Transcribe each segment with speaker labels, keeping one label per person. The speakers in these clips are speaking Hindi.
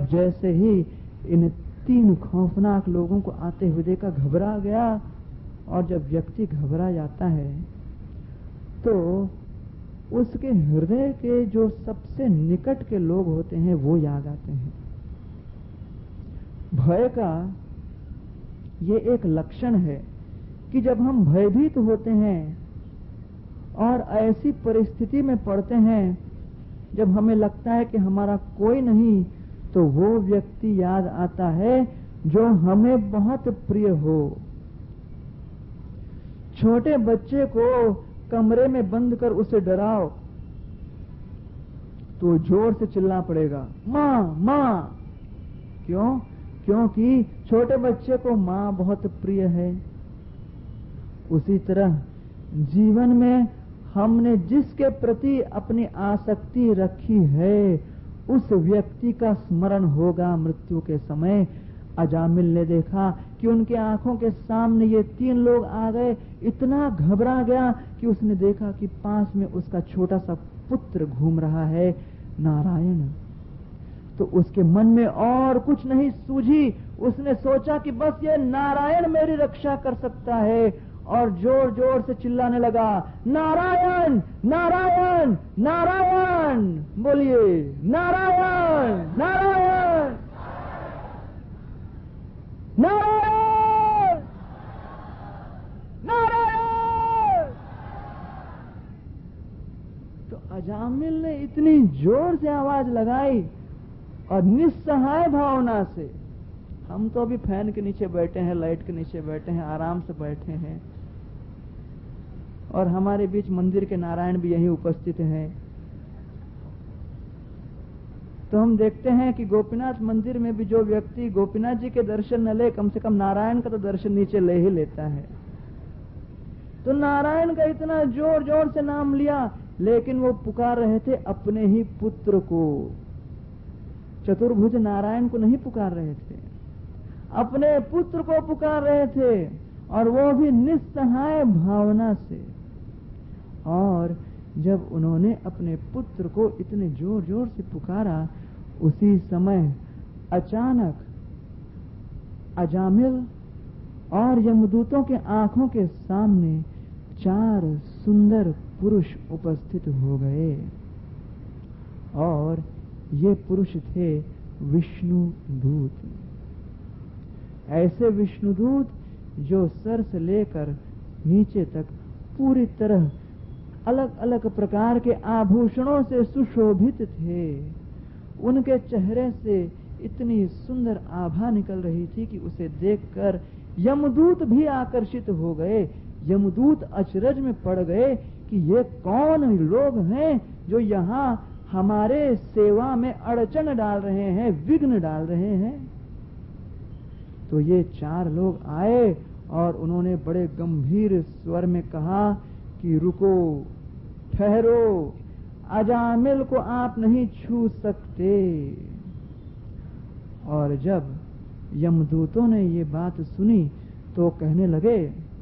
Speaker 1: जैसे ही इन 3 खौफनाक लोगों को आते हुए देखा, घबरा गया। और जब व्यक्ति घबरा जाता है तो उसके हृदय के जो सबसे निकट के लोग होते हैं वो याद आते हैं। भय का ये एक लक्षण है कि जब हम भयभीत होते हैं और ऐसी परिस्थिति में पड़ते हैं जब हमें लगता है कि हमारा कोई नहीं, तो वो व्यक्ति याद आता है जो हमें बहुत प्रिय हो। छोटे बच्चे को कमरे में बंद कर उसे डराओ तो जोर से चिल्ला पड़ेगा, माँ माँ। क्यों? क्योंकि छोटे बच्चे को माँ बहुत प्रिय है। उसी तरह जीवन में हमने जिसके प्रति अपनी आसक्ति रखी है उस व्यक्ति का स्मरण होगा मृत्यु के समय। अजामिल ने देखा कि उनके आंखों के सामने ये 3 लोग आ गए। इतना घबरा गया कि उसने देखा कि पास में उसका छोटा सा पुत्र घूम रहा है, नारायण। तो उसके मन में और कुछ नहीं सूझी। उसने सोचा कि बस ये नारायण मेरी रक्षा कर सकता है, और जोर जोर से चिल्लाने लगा, नारायण नारायण नारायण। बोलिए, नारायण नारायण नारायण नारायण। तो अजामिल ने इतनी जोर से आवाज लगाई और निस्सहाय भावना से, हम तो अभी फैन के नीचे बैठे हैं, लाइट के नीचे बैठे हैं, आराम से बैठे हैं, और हमारे बीच मंदिर के नारायण भी यहीं उपस्थित हैं। तो हम देखते हैं कि गोपीनाथ मंदिर में भी जो व्यक्ति गोपीनाथ जी के दर्शन न ले, कम से कम नारायण का तो दर्शन नीचे ले ही लेता है। तो नारायण का इतना जोर जोर से नाम लिया, लेकिन वो पुकार रहे थे अपने ही पुत्र को। चतुर्भुज नारायण को नहीं पुकार रहे थे, अपने पुत्र को पुकार रहे थे, और वो भी निस्सहाय भावना से। और जब उन्होंने अपने पुत्र को इतने जोर जोर से पुकारा, उसी समय अचानक अजामिल और यमदूतों के आंखों के सामने 4 सुंदर पुरुष उपस्थित हो गए। और ये पुरुष थे विष्णु दूत। ऐसे विष्णुदूत जो सर से लेकर नीचे तक पूरी तरह अलग अलग प्रकार के आभूषणों से सुशोभित थे। उनके चेहरे से इतनी सुंदर आभा निकल रही थी कि उसे देखकर यमदूत भी आकर्षित हो गए। यमदूत अचरज में पड़ गए कि ये कौन लोग हैं जो यहाँ हमारे सेवा में अड़चन डाल रहे हैं, विघ्न डाल रहे हैं। तो ये 4 लोग आए और उन्होंने बड़े गंभीर स्वर में कहा कि रुको, ठहरो, अजामिल को आप नहीं छू सकते। और जब यमदूतों ने ये बात सुनी तो कहने लगे,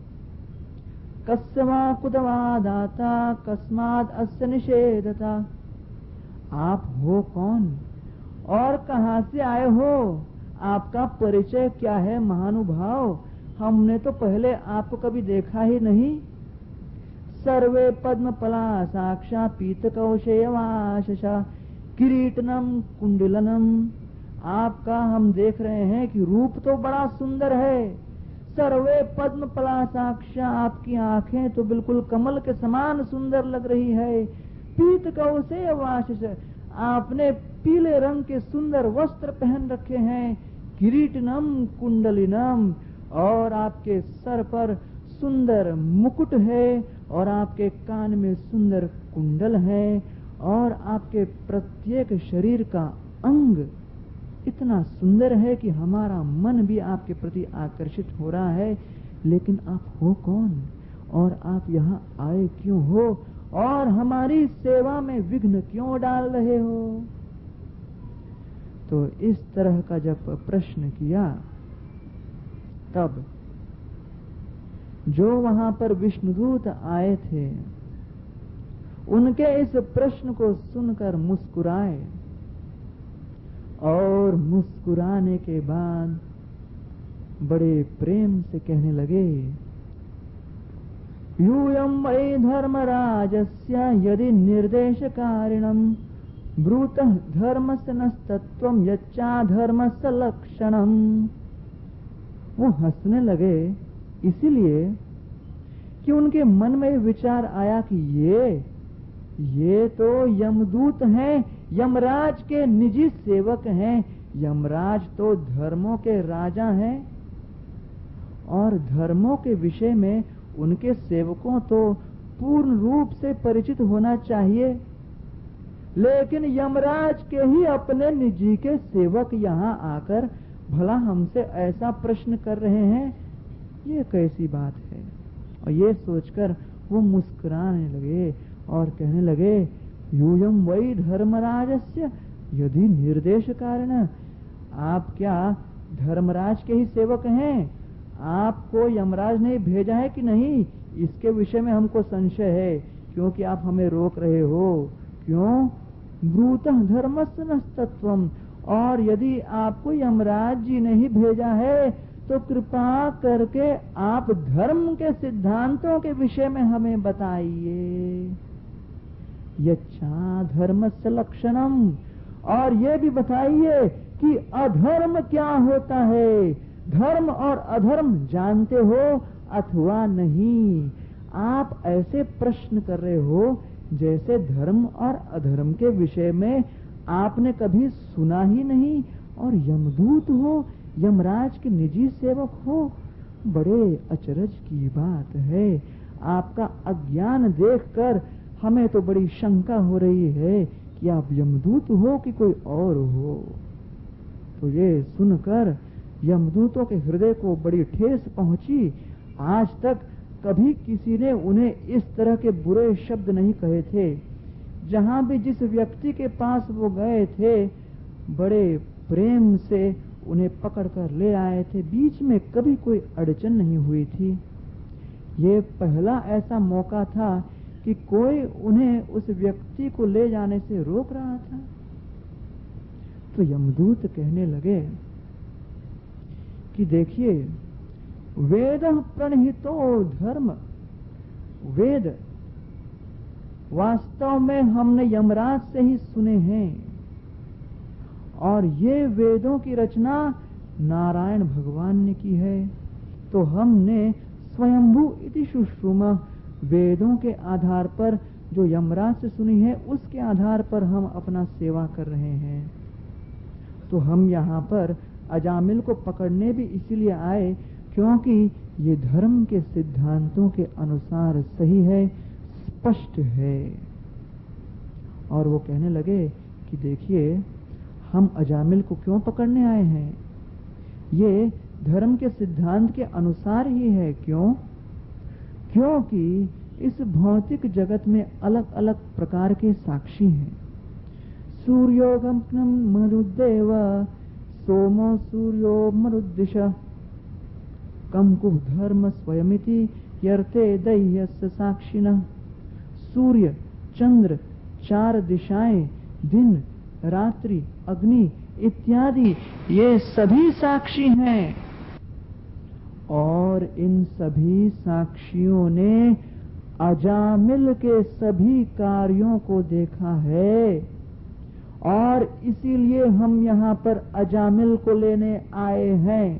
Speaker 1: कस्मा कुतवा दाता कस्माद अस्य निषेधता। आप हो कौन और कहां से आए हो? आपका परिचय क्या है महानुभाव? हमने तो पहले आपको कभी देखा ही नहीं। सर्वे पद्म पला साक्षा पीत कौशेयवाशा किरीटनम कुंडलनम। आपका हम देख रहे हैं कि रूप तो बड़ा सुंदर है। सर्वे पद्म पला साक्षा, आपकी आंखें तो बिल्कुल कमल के समान सुंदर लग रही है। पीत कौशेयवाशा, आपने पीले रंग के सुंदर वस्त्र पहन रखे हैं। किरीटनम कुंडलिनम, और आपके सर पर सुंदर मुकुट है, और आपके कान में सुंदर कुंडल है, और आपके प्रत्येक शरीर का अंग इतना सुंदर है कि हमारा मन भी आपके प्रति आकर्षित हो रहा है। लेकिन आप हो कौन और आप यहाँ आए क्यों हो और हमारी सेवा में विघ्न क्यों डाल रहे हो? तो इस तरह का जब प्रश्न किया, तब जो वहां पर विष्णुदूत आए थे उनके इस प्रश्न को सुनकर मुस्कुराए और मुस्कुराने के बाद बड़े प्रेम से कहने लगे, यूयं वै धर्मराजस्य यदि निर्देशकारिणं ब्रूतः धर्मस्य नस्तत्वं यच्चाधर्मस्य लक्षणम्। वो हंसने लगे इसीलिए कि उनके मन में विचार आया कि ये तो यमदूत हैं, यमराज के निजी सेवक हैं। यमराज तो धर्मों के राजा हैं और धर्मों के विषय में उनके सेवकों तो पूर्ण रूप से परिचित होना चाहिए, लेकिन यमराज के ही अपने निजी के सेवक यहाँ आकर भला हमसे ऐसा प्रश्न कर रहे हैं, ये कैसी बात है। और ये सोचकर वो मुस्कुराने लगे और कहने लगे, यूयं वै धर्मराजस्य यदि निर्देश कारण। आप क्या धर्मराज के ही सेवक हैं? आपको यमराज ने भेजा है कि नहीं, इसके विषय में हमको संशय है, क्योंकि आप हमें रोक रहे हो। क्यों? ब्रूतः धर्मस्य नस्तत्वम्। और यदि आपको यमराज जी ने ही भेजा है तो कृपा करके आप धर्म के सिद्धांतों के विषय में हमें बताइए। यच्छा धर्मस्य लक्षणम। और ये भी बताइए कि अधर्म क्या होता है। धर्म और अधर्म जानते हो अथवा नहीं? आप ऐसे प्रश्न कर रहे हो जैसे धर्म और अधर्म के विषय में आपने कभी सुना ही नहीं, और यमदूत हो, यमराज के निजी सेवक हो। बड़े अचरज की बात है। आपका अज्ञान देखकर हमें तो बड़ी शंका हो रही है कि आप यमदूत हो कि कोई और हो। तो ये सुनकर यमदूतों के हृदय को बड़ी ठेस पहुंची। आज तक कभी किसी ने उन्हें इस तरह के बुरे शब्द नहीं कहे थे। जहां भी जिस व्यक्ति के पास वो गए थे, बड़े प्रेम से उन्हें पकड़कर ले आए थे। बीच में कभी कोई अड़चन नहीं हुई थी। ये पहला ऐसा मौका था कि कोई उन्हें उस व्यक्ति को ले जाने से रोक रहा था। तो यमदूत कहने लगे कि देखिए, वेद प्रणहितो धर्म। वेद वास्तव में हमने यमराज से ही सुने हैं, और ये वेदों की रचना नारायण भगवान ने की है। तो हमने स्वयंभू इति शुश्रुम, वेदों के आधार पर जो यमराज से सुनी है उसके आधार पर हम अपना सेवा कर रहे हैं। तो हम यहाँ पर अजामिल को पकड़ने भी इसीलिए आए क्योंकि ये धर्म के सिद्धांतों के अनुसार सही है, स्पष्ट है। और वो कहने लगे कि देखिए, हम अजामिल को क्यों पकड़ने आए हैं? ये धर्म के सिद्धांत के अनुसार ही है। क्यों? क्योंकि इस भौतिक जगत में अलग अलग प्रकार के साक्षी हैं। सूर्योगम मरुदेव सोमो सूर्यो मरुद्दिश कंकु धर्म स्वयमिति यर्थे दैह्यस्य साक्षिणः। सूर्य, चंद्र, चार दिशाएं, दिन, रात्रि, अग्नि इत्यादि ये सभी साक्षी हैं, और इन सभी साक्षियों ने अजामिल के सभी कार्यों को देखा है, और इसीलिए हम यहाँ पर अजामिल को लेने आए हैं।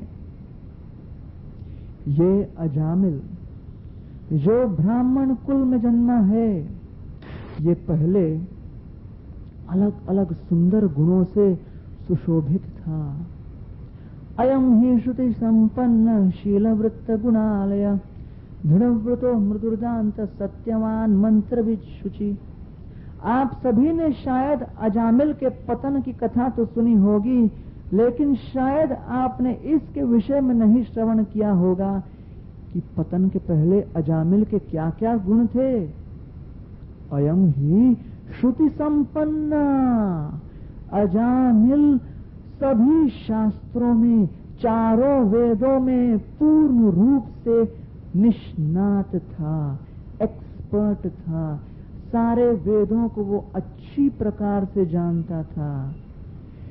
Speaker 1: ये अजामिल जो ब्राह्मण कुल में जन्मा है, ये पहले अलग अलग सुंदर गुणों से सुशोभित था। अयम ही श्रुति संपन्न शीलवृत्त गुणालय दृढ़व्रतो मृदुर्दांत सत्यवान मंत्रविद शुचि। आप सभी ने शायद अजामिल के पतन की कथा तो सुनी होगी, लेकिन शायद आपने इसके विषय में नहीं श्रवण किया होगा कि पतन के पहले अजामिल के क्या क्या गुण थे। अयम ही श्रुति संपन्न, अजामिल सभी शास्त्रों में, चारों वेदों में पूर्ण रूप से निष्णात था, एक्सपर्ट था। सारे वेदों को वो अच्छी प्रकार से जानता था।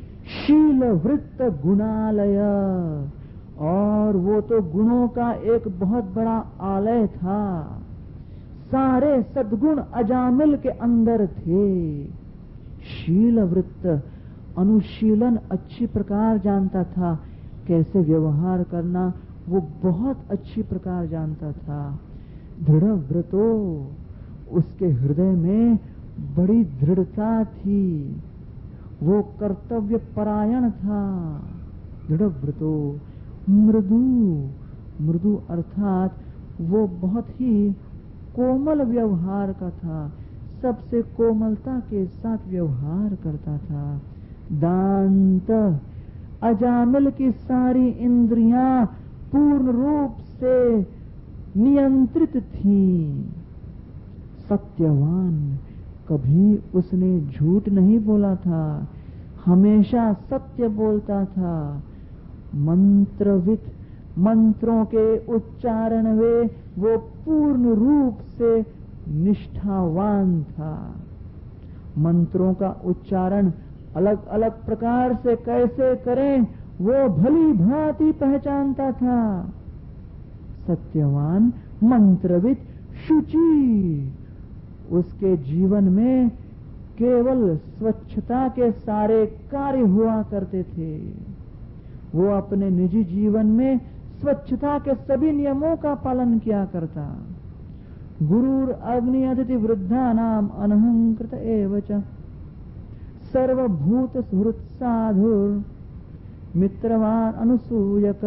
Speaker 1: शील वृत्त गुणालय, और वो तो गुणों का एक बहुत बड़ा आलय था। सारे सद्गुण अजामिल के अंदर थे। शील वृत्त, अनुशीलन अच्छी प्रकार जानता था, कैसे व्यवहार करना वो बहुत अच्छी प्रकार जानता था। दृढ़ व्रतो, उसके हृदय में बड़ी दृढ़ता थी, वो कर्तव्य परायण था। दृढ़ व्रतो मृदु, मृदु अर्थात वो बहुत ही कोमल व्यवहार का था, सबसे कोमलता के साथ व्यवहार करता था। दांत, अजामिल की सारी इंद्रियां पूर्ण रूप से नियंत्रित थीं। सत्यवान, कभी उसने झूठ नहीं बोला था, हमेशा सत्य बोलता था। मंत्रविद, मंत्रों के उच्चारण में वो पूर्ण रूप से निष्ठावान था। मंत्रों का उच्चारण अलग अलग प्रकार से कैसे करें वो भली भांति पहचानता था। सत्यवान, मंत्रविद, शुचि, उसके जीवन में केवल स्वच्छता के सारे कार्य हुआ करते थे। वो अपने निजी जीवन में स्वच्छता के सभी नियमों का पालन किया करता। गुरुर अग्नि अतिथि वृद्धा नाम अनहंकृत एवच, सर्वभूत सुहृत साधुर मित्रवान अनुसूयक।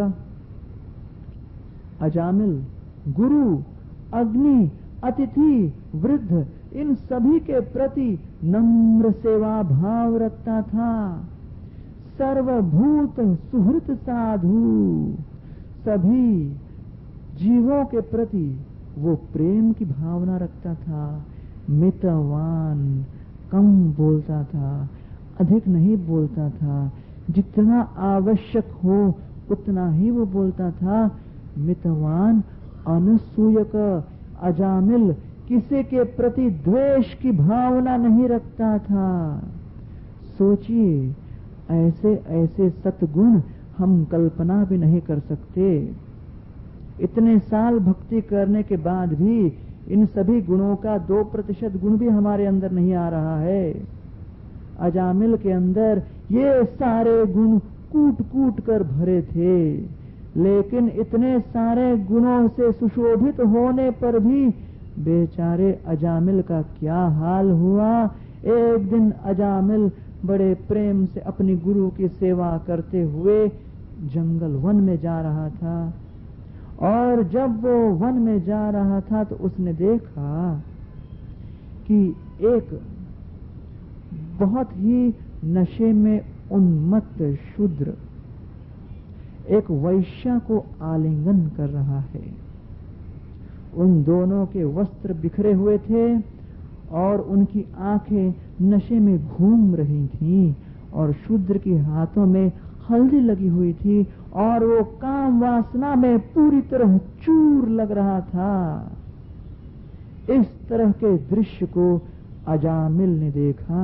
Speaker 1: अजामिल गुरु, अग्नि, अतिथि, वृद्ध, इन सभी के प्रति नम्र सेवा भाव रखता था। सर्वभूत सुहृत साधु, सभी जीवों के प्रति वो प्रेम की भावना रखता था। मितवान, कम बोलता था, अधिक नहीं बोलता था, जितना आवश्यक हो उतना ही वो बोलता था। मितवान, अनसूयक, अजामिल किसी के प्रति द्वेष की भावना नहीं रखता था। सोचिए, ऐसे ऐसे सतगुण हम कल्पना भी नहीं कर सकते। इतने साल भक्ति करने के बाद भी इन सभी गुणों का 2% गुण भी हमारे अंदर नहीं आ रहा है। अजामिल के अंदर ये सारे गुण कूट कूट कर भरे थे, लेकिन इतने सारे गुणों से सुशोभित होने पर भी बेचारे अजामिल का क्या हाल हुआ। एक दिन अजामिल बड़े प्रेम से अपनी गुरु की सेवा करते हुए जंगल वन में जा रहा था, और जब वो वन में जा रहा था तो उसने देखा कि एक बहुत ही नशे में उन्मत्त शूद्र एक वैश्या को आलिंगन कर रहा है। उन दोनों के वस्त्र बिखरे हुए थे और उनकी आंखें नशे में घूम रही थीं, और शूद्र के हाथों में हल्दी लगी हुई थी, और वो काम वासना में पूरी तरह चूर लग रहा था। इस तरह के दृश्य को अजामिल ने देखा,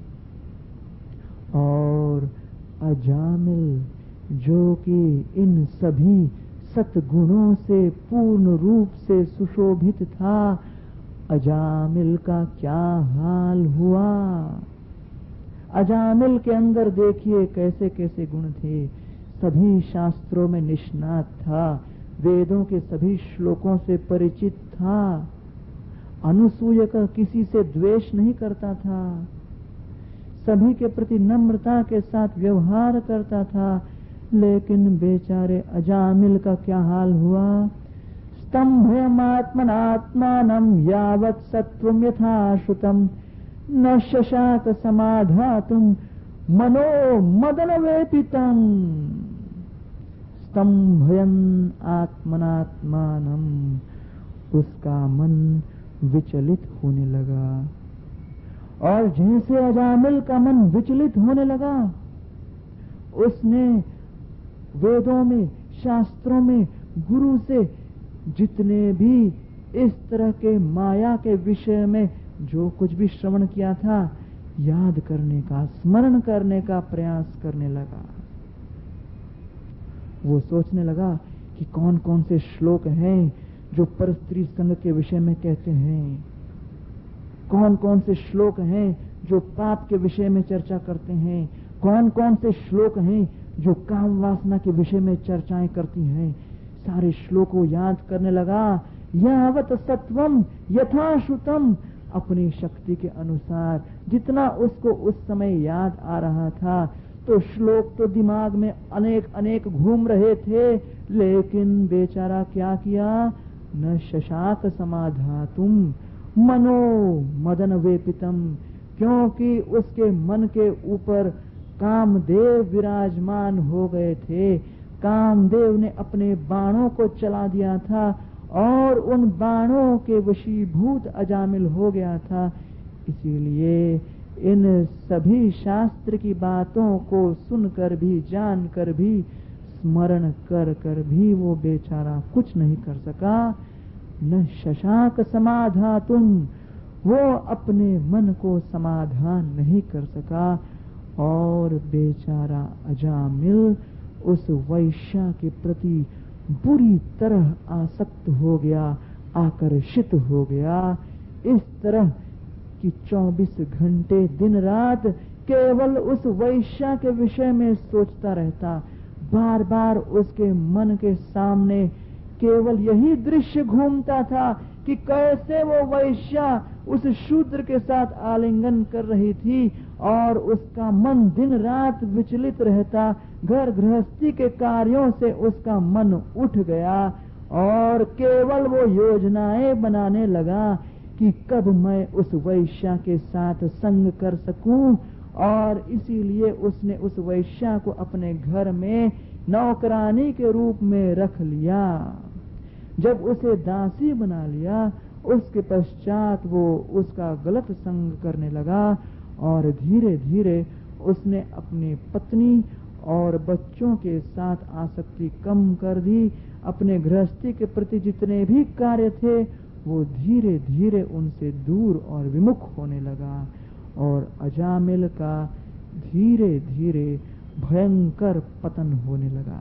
Speaker 1: और अजामिल जो कि इन सभी सतगुणों से पूर्ण रूप से सुशोभित था, अजामिल का क्या हाल हुआ। अजामिल के अंदर देखिए कैसे कैसे गुण थे। सभी शास्त्रों में निष्णात था, वेदों के सभी श्लोकों से परिचित था, अनुसूय का किसी से द्वेष नहीं करता था, सभी के प्रति नम्रता के साथ व्यवहार करता था। लेकिन बेचारे अजामिल का क्या हाल हुआ। स्तंभयमात्मनात्मानं यावत् सत्वं यथा श्रुतं न शशाक समाधातुं मनो मदनवेपितम्। स्तंभयन् आत्मनात्मानं, उसका मन विचलित होने लगा, और जैसे अजामिल का मन विचलित होने लगा, उसने वेदों में, शास्त्रों में गुरु से जितने भी इस तरह के माया के विषय में जो कुछ भी श्रवण किया था, याद करने का, स्मरण करने का प्रयास करने लगा। वो सोचने लगा कि कौन कौन से श्लोक हैं जो परस्त्री संग के विषय में कहते हैं, कौन कौन से श्लोक हैं जो पाप के विषय में चर्चा करते हैं, कौन कौन से श्लोक हैं जो काम वासना के विषय में चर्चाएं करती हैं। सारे श्लोक को याद करने लगा। यावत सत्वम यथा श्रुतम, अपनी शक्ति के अनुसार जितना उसको उस समय याद आ रहा था। तो श्लोक तो दिमाग में अनेक अनेक घूम रहे थे, लेकिन बेचारा क्या किया, न शशाक समाधातुम मनो मदन वेपितम, क्योंकि उसके मन के ऊपर कामदेव विराजमान हो गए थे। कामदेव ने अपने बाणों को चला दिया था और उन बाणों के वशीभूत अजामिल हो गया था। इसीलिए इन सभी शास्त्र की बातों को सुनकर भी, जानकर भी, स्मरण कर कर भी वो बेचारा कुछ नहीं कर सका। न शशाक समाधातुम, वो अपने मन को समाधान नहीं कर सका और बेचारा अजामिल उस वैश्या के प्रति बुरी तरह आसक्त हो गया, आकर्षित हो गया। इस तरह कि 24 घंटे दिन रात केवल उस वैश्या के विषय में सोचता रहता। बार बार उसके मन के सामने केवल यही दृश्य घूमता था कि कैसे वो वैश्या उस शूद्र के साथ आलिंगन कर रही थी और उसका मन दिन रात विचलित रहता। घर गृहस्थी के कार्यों से उसका मन उठ गया और केवल वो योजनाएं बनाने लगा कि कब मैं उस वैश्या के साथ संग कर सकूं। और इसीलिए उसने उस वैश्या को अपने घर में नौकरानी के रूप में रख लिया। जब उसे दासी बना लिया, उसके पश्चात वो उसका गलत संग करने लगा और धीरे धीरे उसने अपनी पत्नी और बच्चों के साथ आसक्ति कम कर दी। अपने गृहस्थी के प्रति जितने भी कार्य थे वो धीरे धीरे उनसे दूर और विमुख होने लगा और अजामिल का धीरे धीरे भयंकर पतन होने लगा।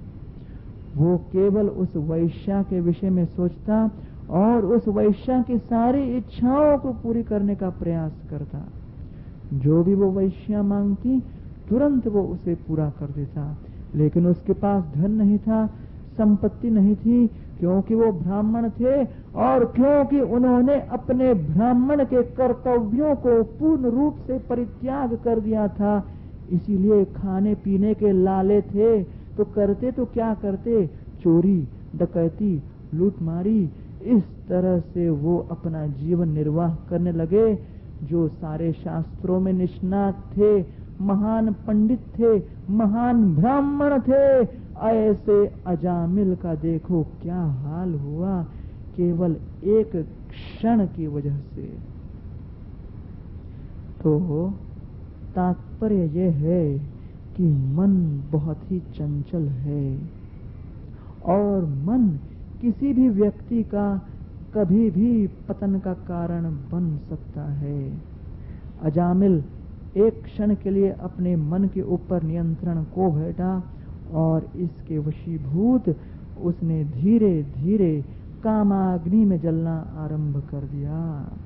Speaker 1: वो केवल उस वैश्या के विषय में सोचता और उस वैश्या की सारी इच्छाओं को पूरी करने का प्रयास करता। जो भी वो वैश्या मांगती तुरंत वो उसे पूरा कर देता। लेकिन उसके पास धन नहीं था, संपत्ति नहीं थी, क्योंकि वो ब्राह्मण थे और क्योंकि उन्होंने अपने ब्राह्मण के कर्तव्यों को पूर्ण रूप से परित्याग कर दिया था। इसीलिए खाने पीने के लाले थे तो करते तो क्या करते, चोरी डकैती लूटमारी, इस तरह से वो अपना जीवन निर्वाह करने लगे। जो सारे शास्त्रों में निष्णात थे, महान पंडित थे, महान ब्राह्मण थे, ऐसे अजामिल का देखो क्या हाल हुआ, केवल एक क्षण की वजह से। तो तात्पर्य यह है कि मन बहुत ही चंचल है और मन किसी भी व्यक्ति का कभी भी पतन का कारण बन सकता है। अजामिल एक क्षण के लिए अपने मन के ऊपर नियंत्रण खो बैठा और इसके वशीभूत उसने धीरे धीरे कामाग्नि में जलना आरंभ कर दिया।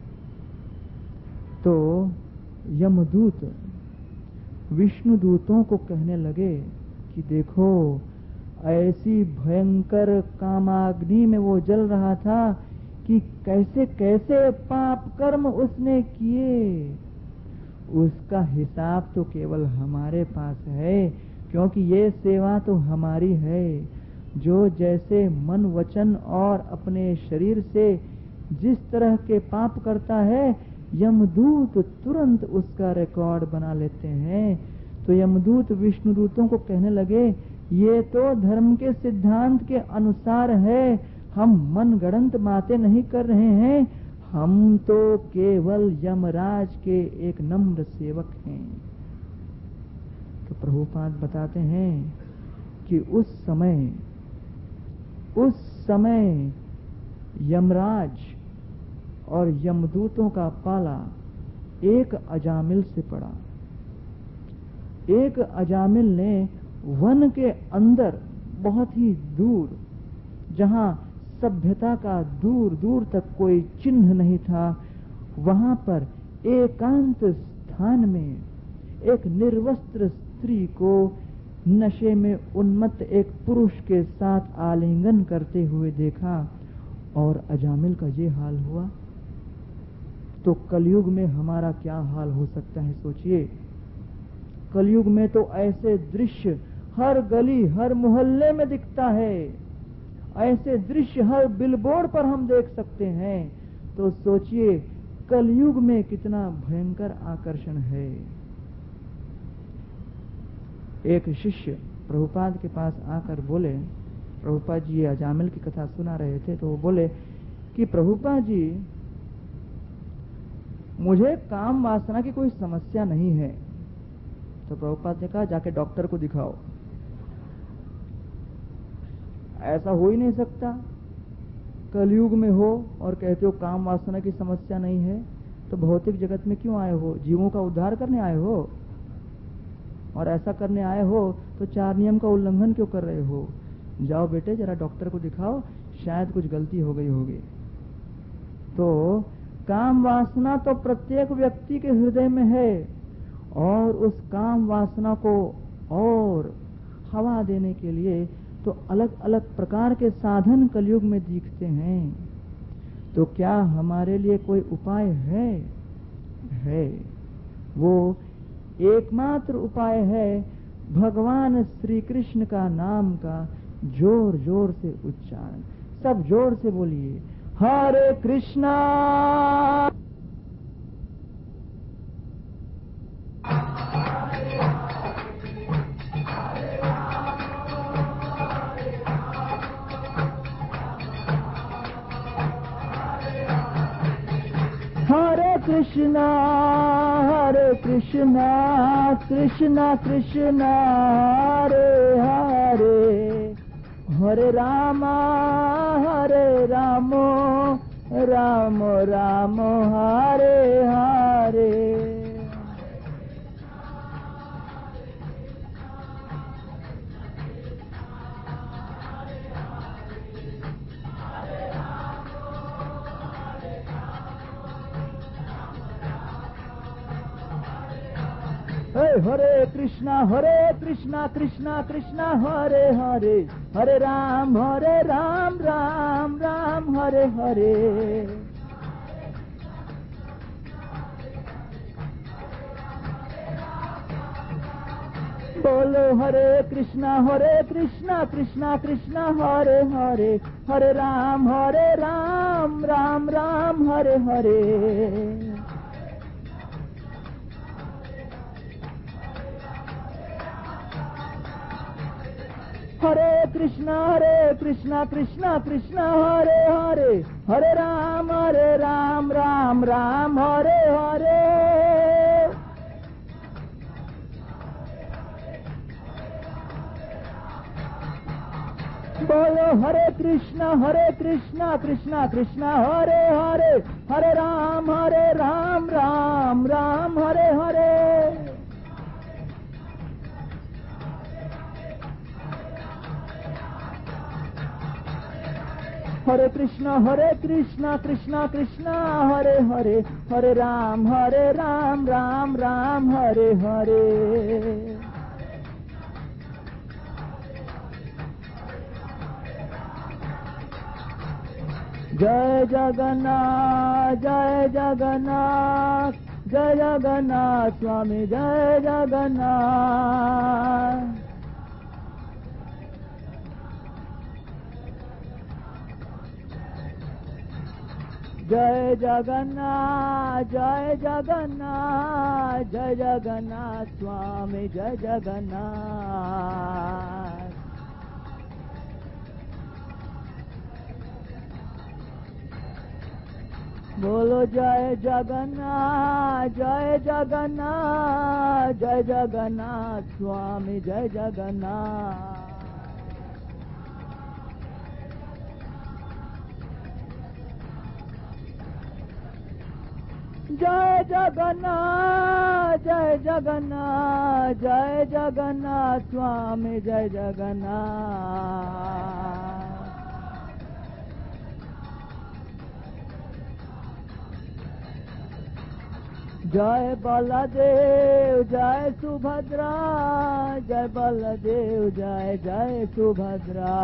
Speaker 1: तो यमदूत विष्णु दूतों को कहने लगे कि देखो, ऐसी भयंकर कामाग्नि में वो जल रहा था कि कैसे कैसे पाप कर्म उसने किए, उसका हिसाब तो केवल हमारे पास है, क्योंकि ये सेवा तो हमारी है। जो जैसे मन वचन और अपने शरीर से जिस तरह के पाप करता है, यमदूत तुरंत उसका रिकॉर्ड बना लेते हैं। तो यमदूत विष्णुदूतों को कहने लगे, ये तो धर्म के सिद्धांत के अनुसार है, हम मन गढ़ंत बातें नहीं कर रहे हैं, हम तो केवल यमराज के एक नम्र सेवक हैं। तो प्रभुपाद बताते हैं कि उस समय यमराज और यमदूतों का पाला एक अजामिल से पड़ा। एक अजामिल ने वन के अंदर बहुत ही दूर, जहां सभ्यता का दूर दूर तक कोई चिन्ह नहीं था, वहां पर एकांत स्थान में एक निर्वस्त्र स्त्री को नशे में उन्मत्त एक पुरुष के साथ आलिंगन करते हुए देखा और अजामिल का ये हाल हुआ। तो कलयुग में हमारा क्या हाल हो सकता है, सोचिए। कलयुग में तो ऐसे दृश्य हर गली हर मोहल्ले में दिखता है, ऐसे दृश्य हर बिलबोर्ड पर हम देख सकते हैं। तो सोचिए कलयुग में कितना भयंकर आकर्षण है। एक शिष्य प्रभुपाद के पास आकर बोले, प्रभुपाद जी अजामिल की कथा सुना रहे थे, तो वो बोले कि प्रभुपाद जी मुझे काम वासना की कोई समस्या नहीं है। तो प्रभुपाद ने कहा जाके डॉक्टर को दिखाओ। ऐसा हो ही नहीं सकता, कलयुग में हो और कहते हो काम वासना की समस्या नहीं है, तो भौतिक जगत में क्यों आए हो? जीवों का उद्धार करने आए हो? और ऐसा करने आए हो तो 4 नियम का उल्लंघन क्यों कर रहे हो? जाओ बेटे जरा डॉक्टर को दिखाओ, शायद कुछ गलती हो गई होगी। तो काम वासना तो प्रत्येक व्यक्ति के हृदय में है, और उस काम वासना को और हवा देने के लिए तो अलग अलग प्रकार के साधन कलयुग में दिखते हैं। तो क्या हमारे लिए कोई उपाय है? वो एकमात्र उपाय है भगवान श्री कृष्ण का नाम का जोर जोर से उच्चारण। सब जोर से बोलिए, हरे कृष्णा कृष्णा हरे कृष्णा कृष्णा कृष्णा हरे हरे, हरे रामा राम राम हरे हरे। हरे कृष्णा कृष्णा कृष्णा हरे हरे, हरे राम राम राम हरे हरे। बोलो हरे कृष्णा कृष्णा कृष्णा हरे हरे, हरे राम राम राम हरे हरे। हरे कृष्णा कृष्णा कृष्णा हरे हरे, हरे राम राम राम हरे हरे। बोलो हरे कृष्णा कृष्णा कृष्णा हरे हरे, हरे राम राम राम हरे हरे। हरे कृष्णा कृष्णा कृष्णा हरे हरे, हरे राम राम राम हरे हरे। जय जगन्नाथ जय जगन्नाथ, जय जगन्नाथ स्वामी जय जगन्नाथ। जय जगन्नाथ जय जगन्नाथ, जय जगन्नाथ स्वामी जय जगन्नाथ। बोलो जय जगन्नाथ जय जगन्नाथ, जय जगन्नाथ स्वामी जय जगन्नाथ। जय जगन्नाथ जय जगन्नाथ जय जगन्नाथ स्वामी जय जगन्नाथ। जय बलदेव जय सुभद्रा जय बलदेव जय जय सुभद्रा।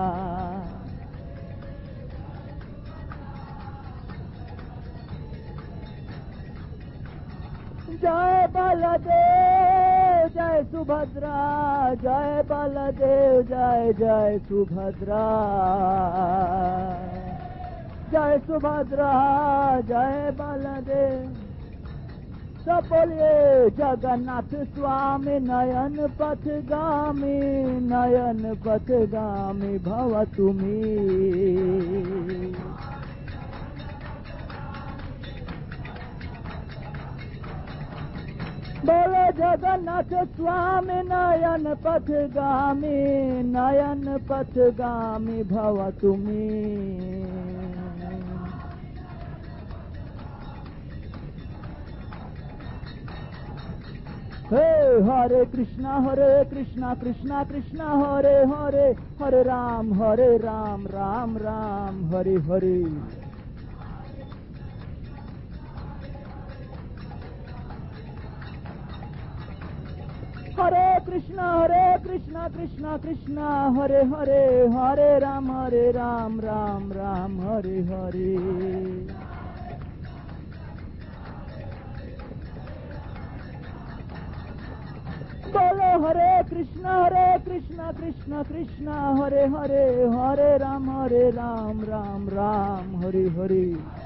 Speaker 1: जय बलदेव जय सुभद्रा जय बलदेव जय जय सुभद्रा। जय सुभद्रा जय बलदेव। सब बोलिए जगन्नाथ स्वामी नयन पथगामी भव तुम्ही। बोलो जगन्नाथ स्वामी नयन पथगामी भव तुम्ही। हे हरे कृष्णा कृष्णा कृष्णा हरे हरे, हरे राम राम राम हरे हरे। हरे कृष्णा कृष्णा कृष्णा हरे हरे, हरे राम राम राम हरे हरे। बोलो हरे कृष्णा कृष्णा कृष्णा हरे हरे, हरे राम राम राम हरे हरे।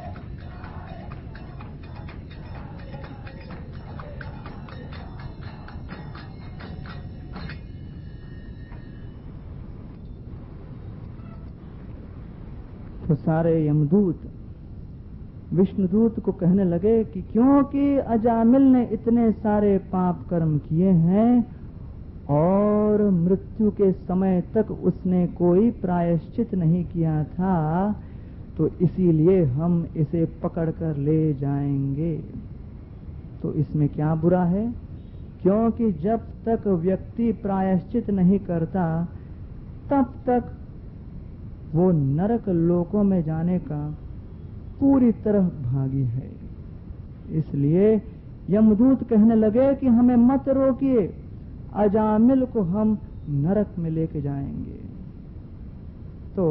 Speaker 1: तो सारे यमदूत विष्णुदूत को कहने लगे कि क्योंकि अजामिल ने इतने सारे पाप कर्म किए हैं और मृत्यु के समय तक उसने कोई प्रायश्चित नहीं किया था, तो इसीलिए हम इसे पकड़कर ले जाएंगे। तो इसमें क्या बुरा है? क्योंकि जब तक व्यक्ति प्रायश्चित नहीं करता तब तक वो नरक लोकों में जाने का पूरी तरह भागी है। इसलिए यमदूत कहने लगे कि हमें मत रोकिए, अजामिल को हम नरक में लेके जाएंगे। तो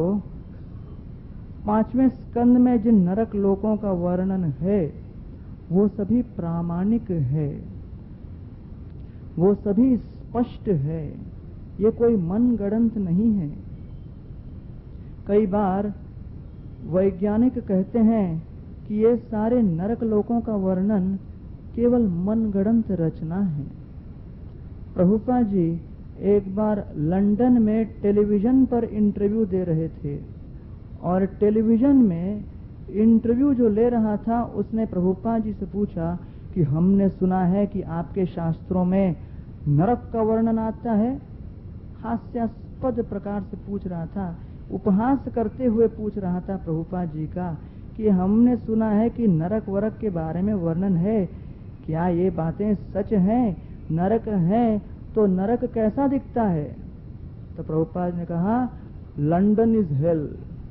Speaker 1: 5वें स्कंद में जिन नरक लोकों का वर्णन है वो सभी प्रामाणिक है, वो सभी स्पष्ट है, ये कोई मनगढ़ंत नहीं है। कई बार वैज्ञानिक कहते हैं कि ये सारे नरक लोकों का वर्णन केवल मनगढ़ंत रचना है। प्रभुपाद जी एक बार लंदन में टेलीविजन पर इंटरव्यू दे रहे थे और टेलीविजन में इंटरव्यू जो ले रहा था उसने प्रभुपाद जी से पूछा कि हमने सुना है कि आपके शास्त्रों में नरक का वर्णन आता है। हास्यास्पद प्रकार से पूछ रहा था, उपहास करते हुए पूछ रहा था प्रभुपाद जी का कि हमने सुना है कि नरक वरक के बारे में वर्णन है, क्या ये बातें सच हैं? नरक है तो नरक कैसा दिखता है? तो प्रभुपाद ने कहा लंदन इज हेल,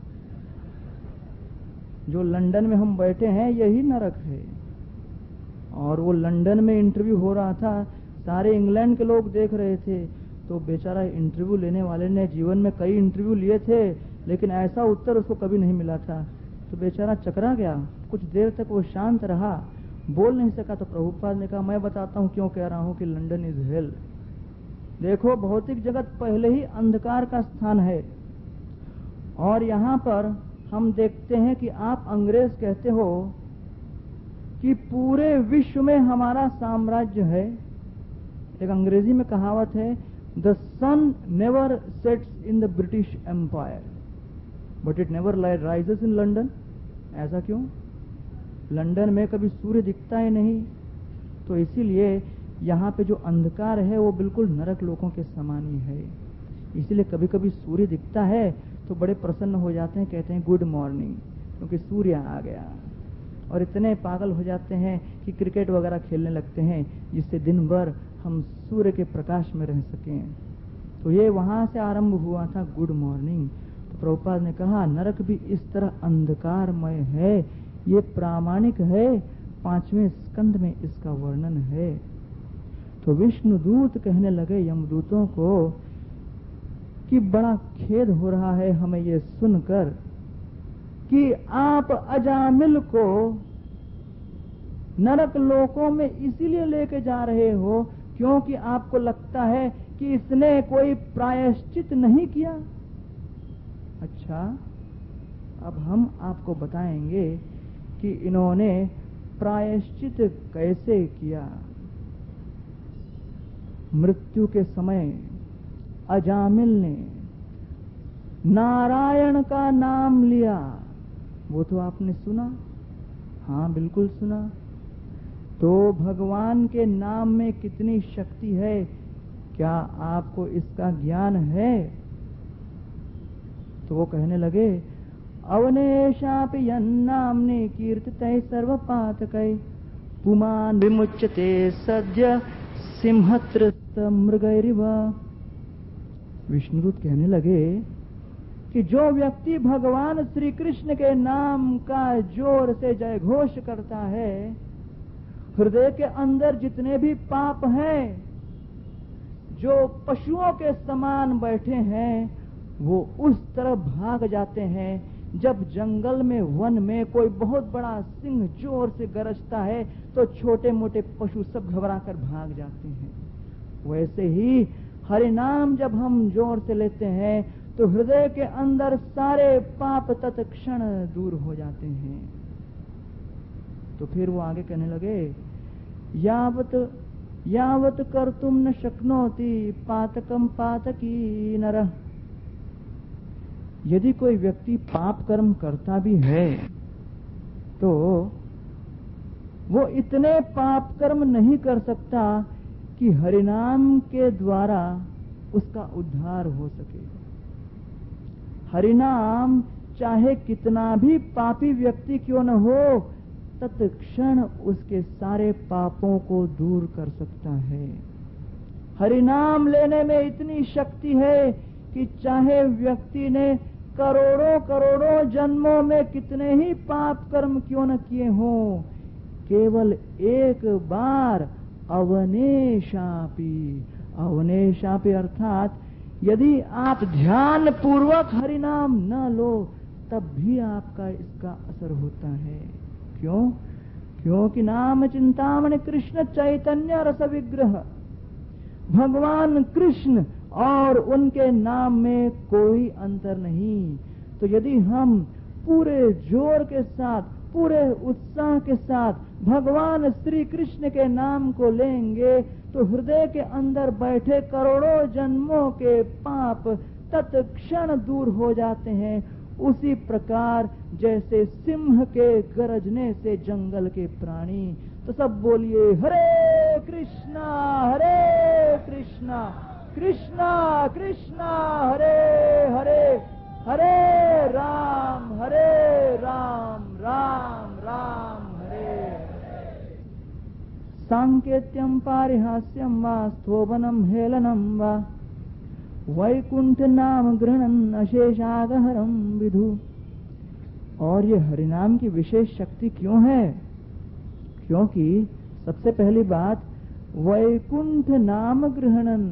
Speaker 1: जो लंदन में हम बैठे हैं यही नरक है। और वो लंदन में इंटरव्यू हो रहा था, सारे इंग्लैंड के लोग देख रहे थे। तो बेचारा इंटरव्यू लेने वाले ने जीवन में कई इंटरव्यू लिए थे लेकिन ऐसा उत्तर उसको कभी नहीं मिला था। तो बेचारा चकरा गया, कुछ देर तक वो शांत रहा, बोल नहीं सका। तो प्रभुपाद ने कहा मैं बताता हूँ क्यों कह रहा हूँ कि लंदन इज हेल। देखो भौतिक जगत पहले ही अंधकार का स्थान है और यहाँ पर हम देखते हैं कि आप अंग्रेज कहते हो कि पूरे विश्व में हमारा साम्राज्य है। एक अंग्रेजी में कहावत है, the sun never sets in the British empire but it never rises in London. ऐसा क्यों? लंदन में कभी सूर्य दिखता ही नहीं। तो इसीलिए यहाँ पे जो अंधकार है वो बिल्कुल नरक लोकों के समान ही है। इसीलिए कभी कभी सूर्य दिखता है तो बड़े प्रसन्न हो जाते हैं, कहते हैं गुड मॉर्निंग, क्योंकि सूर्य आ गया। और इतने पागल हो जाते हैं कि क्रिकेट वगैरह खेलने लगते हैं, जिससे दिन भर हम सूर्य के प्रकाश में रह सकें। तो ये वहां से आरंभ हुआ था गुड मॉर्निंग। तो प्रभुपाद ने कहा नरक भी इस तरह अंधकारमय है, ये प्रामाणिक है, 5वें स्कंद में इसका वर्णन है। तो विष्णुदूत कहने लगे यमदूतों को कि बड़ा खेद हो रहा है हमें ये सुनकर कि आप अजामिल को नरक लोकों में इसीलिए लेके जा रहे हो क्योंकि आपको लगता है कि इसने कोई प्रायश्चित नहीं किया। अच्छा, अब हम आपको बताएंगे कि इन्होंने प्रायश्चित कैसे किया। मृत्यु के समय अजामिल ने नारायण का नाम लिया, वो तो आपने सुना? हाँ, बिल्कुल सुना। तो भगवान के नाम में कितनी शक्ति है, क्या आपको इसका ज्ञान है? तो वो कहने लगे अवनेशापि यन्नाम्ने कीर्तितै सर्वपातकै पुमान् विमुच्यते सद्य सिंहत्रस्त मृगैरिव। विष्णुदूत कहने लगे कि जो व्यक्ति भगवान श्री कृष्ण के नाम का जोर से जय घोष करता है, हृदय के अंदर जितने भी पाप हैं, जो पशुओं के समान बैठे हैं, वो उस तरफ भाग जाते हैं। जब जंगल में, वन में कोई बहुत बड़ा सिंह जोर से गरजता है तो छोटे मोटे पशु सब घबराकर भाग जाते हैं। वैसे ही हरि नाम जब हम जोर से लेते हैं तो हृदय के अंदर सारे पाप तत्क्षण दूर हो जाते हैं। तो फिर वो आगे कहने लगे यावत कर्तुम न शक्नोति पातकम पातकी नरः। यदि कोई व्यक्ति पाप कर्म करता भी है तो वो इतने पाप कर्म नहीं कर सकता कि हरिनाम के द्वारा उसका उद्धार हो सके। हरिनाम चाहे कितना भी पापी व्यक्ति क्यों न हो, तत्क्षण उसके सारे पापों को दूर कर सकता है। हरिनाम लेने में इतनी शक्ति है कि चाहे व्यक्ति ने करोड़ों करोड़ों जन्मों में कितने ही पाप कर्म क्यों न किए हों, केवल एक बार अवनेशापि अर्थात यदि आप ध्यान पूर्वक हरिनाम न लो तब भी आपका इसका असर होता है। क्यों? क्योंकि नाम चिंतामणि कृष्ण चैतन्य रस विग्रह, भगवान कृष्ण और उनके नाम में कोई अंतर नहीं। तो यदि हम पूरे जोर के साथ, पूरे उत्साह के साथ भगवान श्री कृष्ण के नाम को लेंगे तो हृदय के अंदर बैठे करोड़ों जन्मों के पाप तत्क्षण दूर हो जाते हैं। उसी प्रकार जैसे सिंह के गरजने से जंगल के प्राणी। तो सब बोलिए हरे कृष्णा कृष्णा कृष्णा हरे हरे, हरे राम राम राम हरे। सांकेत्यम पारिहास्यम वा स्तोभनम हेलनम वा वैकुंठ नाम गृहणन अशेषागहरम विधु। और ये हरिनाम की विशेष शक्ति क्यों है? क्योंकि सबसे पहली बात, वैकुंठ नाम गृहणन,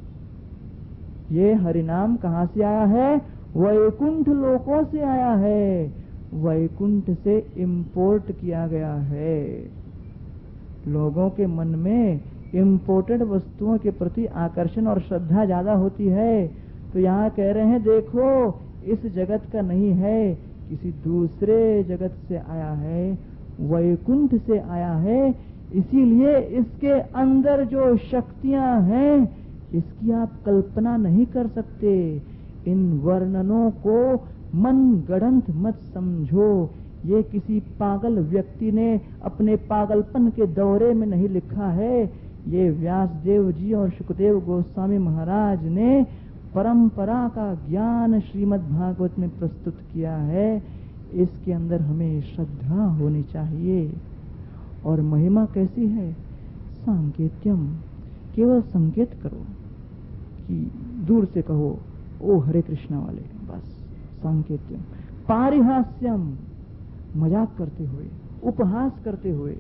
Speaker 1: ये हरिनाम कहाँ से आया है? वैकुंठ लोकों से आया है। वैकुंठ से इंपोर्ट किया गया है। लोगों के मन में इंपोर्टेड वस्तुओं के प्रति आकर्षण और श्रद्धा ज्यादा होती है। तो यहाँ कह रहे हैं देखो, इस जगत का नहीं है, किसी दूसरे जगत से आया है, वैकुंठ से आया है। इसीलिए इसके अंदर जो शक्तियां हैं इसकी आप कल्पना नहीं कर सकते। इन वर्णनों को मन गढ़ंत मत समझो। ये किसी पागल व्यक्ति ने अपने पागलपन के दौरे में नहीं लिखा है। ये व्यासदेव जी और सुखदेव गोस्वामी महाराज ने परंपरा का ज्ञान श्रीमद् भागवत में प्रस्तुत किया है। इसके अंदर हमें श्रद्धा होनी चाहिए। और महिमा कैसी है? सांकेत्यम, केवल संकेत करो कि दूर से कहो ओ हरे कृष्णा वाले, बस सांकेत्यम। पारिहास्यम, मजाक करते हुए, उपहास करते हुए।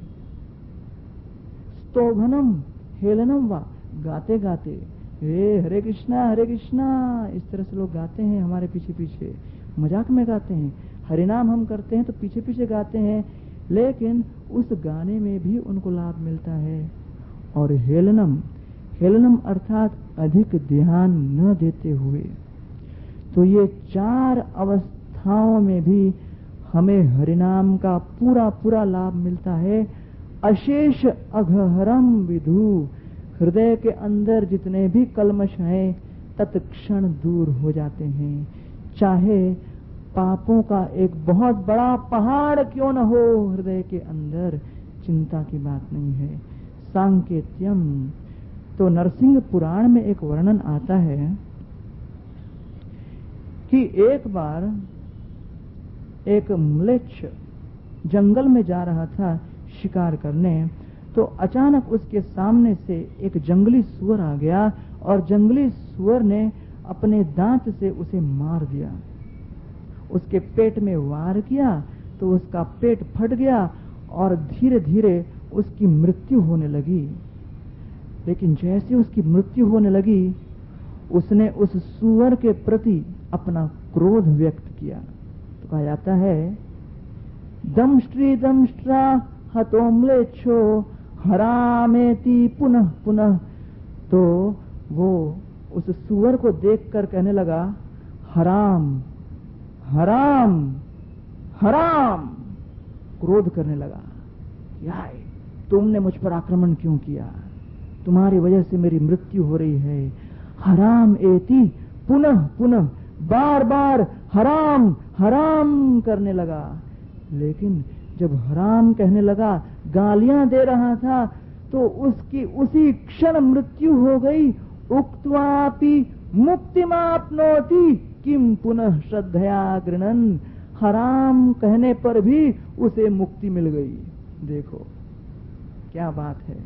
Speaker 1: स्तोभनम, हेलनम वा, गाते गाते हे हरे कृष्णा इस तरह से लोग गाते हैं हमारे पीछे पीछे, मजाक में गाते हैं। हरिनाम हम करते हैं तो पीछे पीछे गाते हैं, लेकिन उस गाने में भी उनको लाभ मिलता है। और हेलनम अर्थात अधिक ध्यान न देते हुए। तो ये 4 अवस्थाओं में भी हमें हरिनाम का पूरा पूरा लाभ मिलता है। अशेष अघहरम विधु, हृदय के अंदर जितने भी कल्मश हैं तत्क्षण दूर हो जाते हैं। चाहे पापों का एक बहुत बड़ा पहाड़ क्यों न हो हृदय के अंदर, चिंता की बात नहीं है। सांकेत्यम। तो नरसिंह पुराण में एक वर्णन आता है कि एक बार एक म्लेच्छ जंगल में जा रहा था शिकार करने, तो अचानक उसके सामने से एक जंगली सुअर आ गया और जंगली सुअर ने अपने दांत से उसे मार दिया। उसके पेट में वार किया तो उसका पेट फट गया और धीरे धीरे उसकी मृत्यु होने लगी। लेकिन जैसे उसकी मृत्यु होने लगी, उसने उस सुअर के प्रति अपना क्रोध व्यक्त किया। तो कहा जाता है दंष्ट्रा हतोम्लेच्छो हरामेति पुनः पुनः। तो वो उस सुअर को देखकर कहने लगा हराम हराम हराम, क्रोध करने लगा। यार तुमने मुझ पर आक्रमण क्यों किया? तुम्हारी वजह से मेरी मृत्यु हो रही है। हराम एति पुनः पुनः, बार बार हराम हराम करने लगा। लेकिन जब हराम कहने लगा, गालियां दे रहा था, तो उसकी उसी क्षण मृत्यु हो गई। उक्त्वापि मुक्तिमाप्नोति किम पुनः श्रद्धया गृणन। हराम कहने पर भी उसे मुक्ति मिल गई। देखो क्या बात है।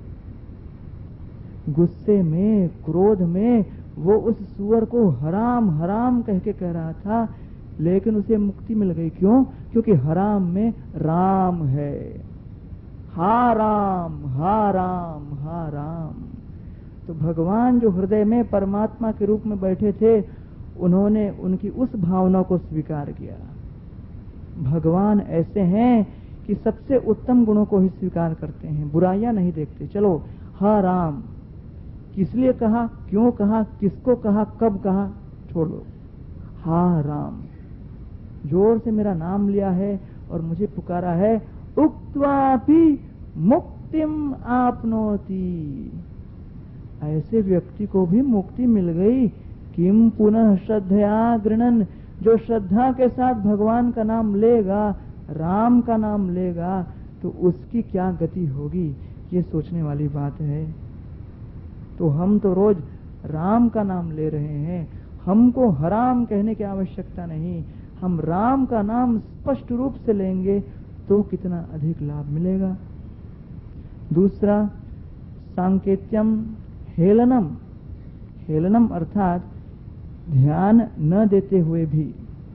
Speaker 1: गुस्से में, क्रोध में वो उस सुअर को हराम हराम कह के कह रहा था, लेकिन उसे मुक्ति मिल गई। क्यों? क्योंकि हराम में राम है। हा राम हा राम हा राम। तो भगवान जो हृदय में परमात्मा के रूप में बैठे थे, उन्होंने उनकी उस भावना को स्वीकार किया। भगवान ऐसे हैं कि सबसे उत्तम गुणों को ही स्वीकार करते हैं, बुराइयां नहीं देखते। चलो हा राम किस लिए कहा, क्यों कहा, किसको कहा, कब कहा, छोड़ दो। हा राम, जोर से मेरा नाम लिया है और मुझे पुकारा है। उक्त्वापि मुक्तिम आपनोति, ऐसे व्यक्ति को भी मुक्ति मिल गई। किम पुनः श्रद्धया गृणन, जो श्रद्धा के साथ भगवान का नाम लेगा, राम का नाम लेगा, तो उसकी क्या गति होगी, ये सोचने वाली बात है। तो हम तो रोज राम का नाम ले रहे हैं, हमको हराम कहने की आवश्यकता नहीं। हम राम का नाम स्पष्ट रूप से लेंगे तो कितना अधिक लाभ मिलेगा। दूसरा सांकेत्यम हेलनम। हेलनम अर्थात ध्यान न देते हुए भी,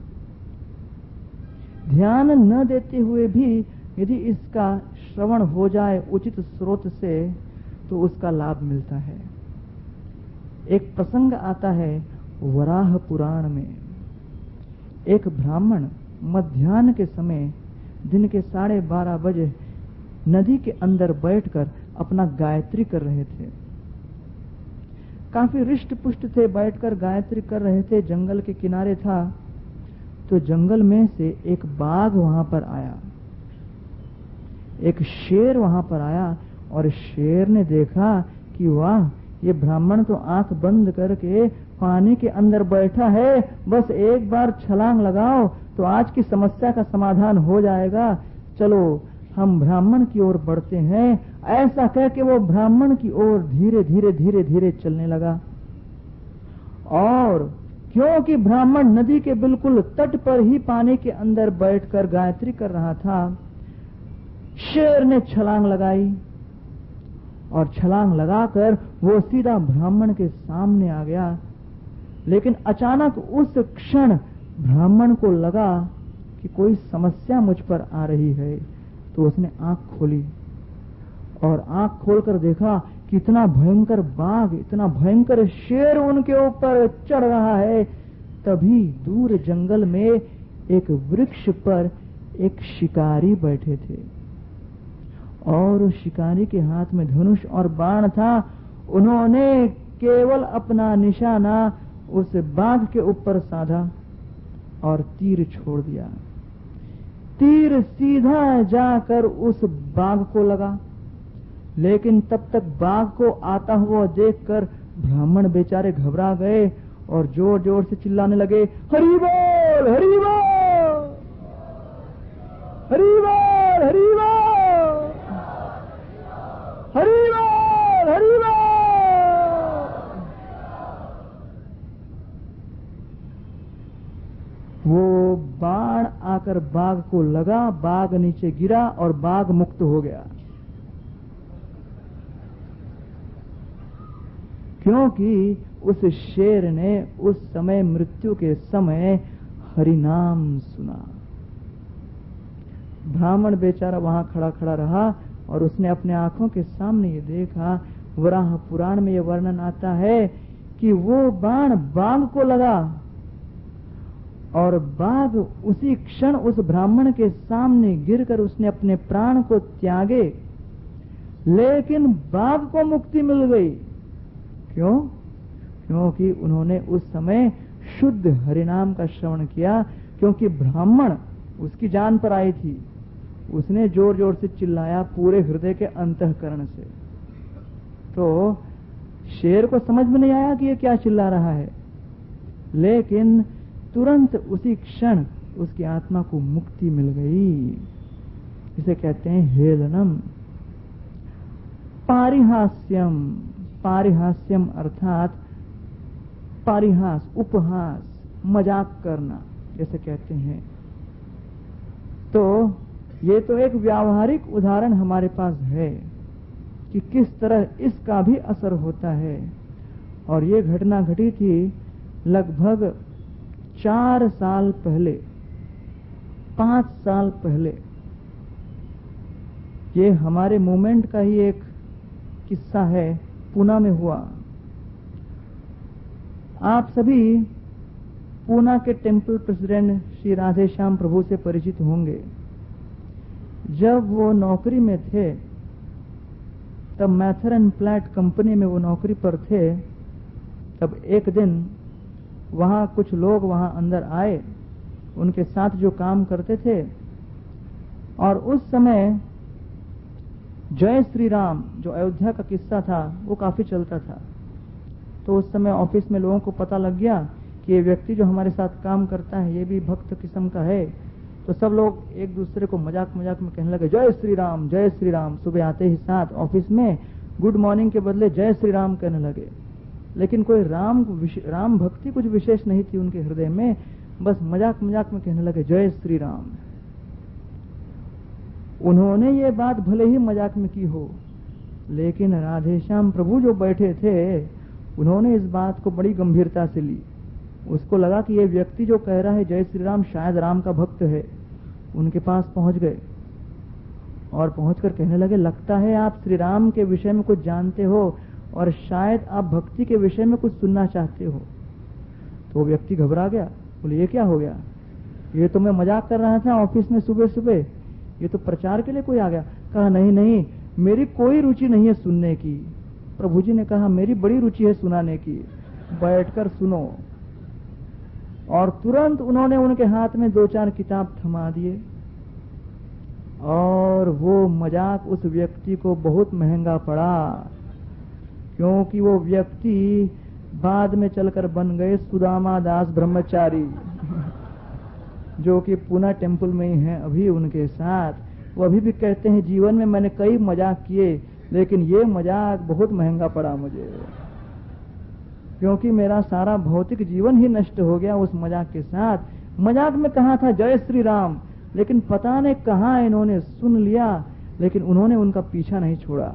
Speaker 1: ध्यान न देते हुए भी यदि इसका श्रवण हो जाए उचित स्रोत से तो उसका लाभ मिलता है। एक प्रसंग आता है वराह पुराण में। एक ब्राह्मण मध्याह्न के समय दिन के 12:30 बजे नदी के अंदर बैठकर अपना गायत्री कर रहे थे। काफी रिष्ट पुष्ट थे, बैठकर गायत्री कर रहे थे। जंगल के किनारे था, तो जंगल में से एक बाघ वहां पर आया, एक शेर वहां पर आया। और शेर ने देखा कि वाह, ये ब्राह्मण तो आंख बंद करके पानी के अंदर बैठा है, बस एक बार छलांग लगाओ तो आज की समस्या का समाधान हो जाएगा। चलो हम ब्राह्मण की ओर बढ़ते हैं। ऐसा कह के वो ब्राह्मण की ओर धीरे धीरे धीरे धीरे चलने लगा। और क्योंकि ब्राह्मण नदी के बिल्कुल तट पर ही पानी के अंदर बैठकर गायत्री कर रहा था। शेर ने छलांग लगाई और छलांग लगाकर वो सीधा ब्राह्मण के सामने आ गया। लेकिन अचानक उस क्षण ब्राह्मण को लगा कि कोई समस्या मुझ पर आ रही है, तो उसने आंख खोली और आंख खोलकर देखा कि इतना भयंकर बाघ, इतना भयंकर शेर उनके ऊपर चढ़ रहा है। तभी दूर जंगल में एक वृक्ष पर एक शिकारी बैठे थे और उस शिकारी के हाथ में धनुष और बाण था। उन्होंने केवल अपना निशाना उस बाघ के ऊपर साधा और तीर छोड़ दिया। तीर सीधा जाकर उस बाघ को लगा, लेकिन तब तक बाघ को आता हुआ देखकर ब्राह्मण बेचारे घबरा गए और जोर जोर से चिल्लाने लगे, हरि बोल, हरि बोल, हरि बोल, हरि बोल, हरि बोल, हरि बोल। वो बाण आकर बाघ को लगा, बाघ नीचे गिरा और बाघ मुक्त हो गया, क्योंकि उस शेर ने उस समय, मृत्यु के समय, हरि नाम सुना। ब्राह्मण बेचारा वहां खड़ा खड़ा रहा और उसने अपने आंखों के सामने ये देखा। वराह पुराण में ये वर्णन आता है कि वो बाण बाघ को लगा और बाघ उसी क्षण उस ब्राह्मण के सामने गिरकर उसने अपने प्राण को त्यागे, लेकिन बाघ को मुक्ति मिल गई। क्यों? क्योंकि उन्होंने उस समय शुद्ध हरिनाम का श्रवण किया। क्योंकि ब्राह्मण उसकी जान पर आई थी, उसने जोर जोर से चिल्लाया पूरे हृदय के अंतःकरण से। तो शेर को समझ में नहीं आया कि ये क्या चिल्ला रहा है, लेकिन तुरंत उसी क्षण उसकी आत्मा को मुक्ति मिल गई। इसे कहते हैं हेलनम। पारिहास्यम, पारिहास्यम अर्थात पारिहास, उपहास, मजाक करना, जैसे कहते हैं। तो ये तो एक व्यावहारिक उदाहरण हमारे पास है कि किस तरह इसका भी असर होता है। और ये घटना घटी थी लगभग 4 साल पहले, 5 साल पहले। ये हमारे मूवमेंट का ही एक किस्सा है, पूना में हुआ। आप सभी पूना के टेम्पल प्रेसिडेंट श्री राधेश्याम प्रभु से परिचित होंगे। जब वो नौकरी में थे, तब मैथर एंड प्लैट कंपनी में वो नौकरी पर थे। तब एक दिन वहां कुछ लोग वहां अंदर आए, उनके साथ जो काम करते थे, और उस समय जय श्री राम जो अयोध्या का किस्सा था वो काफी चलता था। तो उस समय ऑफिस में लोगों को पता लग गया कि ये व्यक्ति जो हमारे साथ काम करता है ये भी भक्त किस्म का है। तो सब लोग एक दूसरे को मजाक मजाक में कहने लगे, जय श्री राम, जय श्री राम। सुबह आते ही साथ ऑफिस में गुड मॉर्निंग के बदले जय श्री राम कहने लगे। लेकिन कोई राम भक्ति कुछ विशेष नहीं थी उनके हृदय में, बस मजाक मजाक में कहने लगे जय श्री राम। उन्होंने ये बात भले ही मजाक में की हो, लेकिन राधेश्याम प्रभु जो बैठे थे उन्होंने इस बात को बड़ी गंभीरता से ली। उसको लगा कि ये व्यक्ति जो कह रहा है जय श्री राम शायद राम का भक्त है। उनके पास पहुंच गए और पहुंचकर कहने लगे, लगता है आप श्री राम के विषय में कुछ जानते हो और शायद आप भक्ति के विषय में कुछ सुनना चाहते हो। तो वो व्यक्ति घबरा गया, बोले ये क्या हो गया, ये तो मैं मजाक कर रहा था ऑफिस में सुबह सुबह, ये तो प्रचार के लिए कोई आ गया। कहा नहीं नहीं, मेरी कोई रुचि नहीं है सुनने की। प्रभु जी ने कहा मेरी बड़ी रुचि है सुनाने की, बैठकर सुनो। और तुरंत उन्होंने उनके हाथ में 2-4 किताब थमा दिए और वो मजाक उस व्यक्ति को बहुत महंगा पड़ा, क्योंकि वो व्यक्ति बाद में चलकर बन गए सुदामा दास ब्रह्मचारी जो कि पूना टेम्पल में ही है अभी उनके साथ। वो अभी भी कहते हैं जीवन में मैंने कई मजाक किए, लेकिन ये मजाक बहुत महंगा पड़ा मुझे। क्योंकि मेरा सारा भौतिक जीवन ही नष्ट हो गया उस मजाक के साथ। मजाक में कहा था जय श्री राम, लेकिन पता नहीं कहां इन्होंने सुन लिया, लेकिन उन्होंने उनका पीछा नहीं छोड़ा।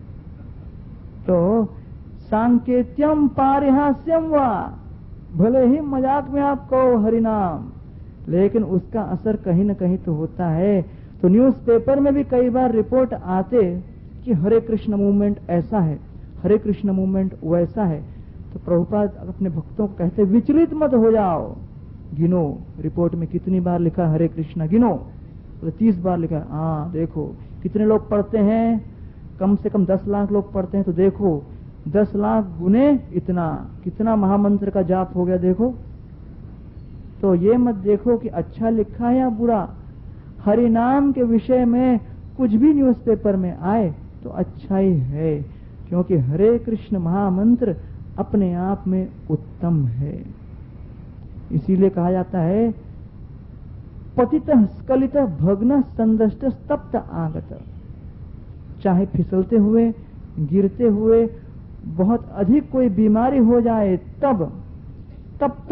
Speaker 1: तो सांकेत्यम पारिहास्यम वा, भले ही मजाक में आप कहो हरिनाम, लेकिन उसका असर कहीं न कहीं तो होता है। तो न्यूज़पेपर में भी कई बार रिपोर्ट आते कि हरे कृष्ण मूवमेंट ऐसा है, हरे कृष्ण मूवमेंट वैसा है। तो प्रभुपाद अपने भक्तों को कहते विचलित मत हो जाओ, गिनो रिपोर्ट में कितनी बार लिखा हरे कृष्णा, गिनो। तो 30 बार लिखा, हाँ देखो कितने लोग पढ़ते हैं, कम से कम 10 लाख लोग पढ़ते हैं, तो देखो 10 लाख गुने इतना, कितना महामंत्र का जाप हो गया देखो। तो ये मत देखो कि अच्छा लिखा है या बुरा, हरि नाम के विषय में कुछ भी न्यूज़पेपर में आए तो अच्छा ही है, क्योंकि हरे कृष्ण महामंत्र अपने आप में उत्तम है। इसीलिए कहा जाता है पतित स्खलित भग्न संदष्ट स्तप्त आगत। चाहे फिसलते हुए, गिरते हुए बहुत अधिक कोई बीमारी हो जाए तब